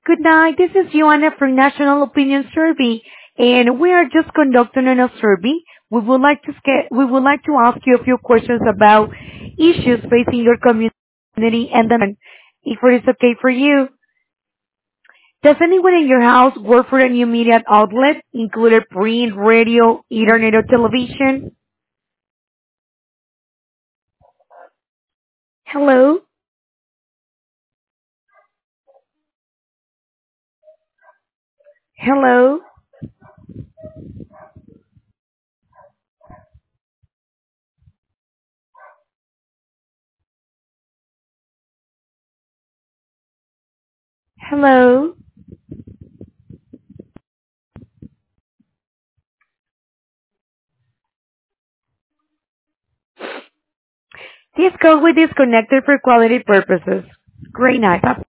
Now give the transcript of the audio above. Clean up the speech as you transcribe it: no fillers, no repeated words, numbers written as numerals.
Good night. This is Joanna from National Opinion Survey, and we are just conducting a survey. We would like to ask you a few questions about issues facing your community, and then, if it is okay for you, does anyone in your house work for a new media outlet, including print, radio, internet, or television? Hello, hello, hello. This call will be disconnected for quality purposes. Great night. Bye.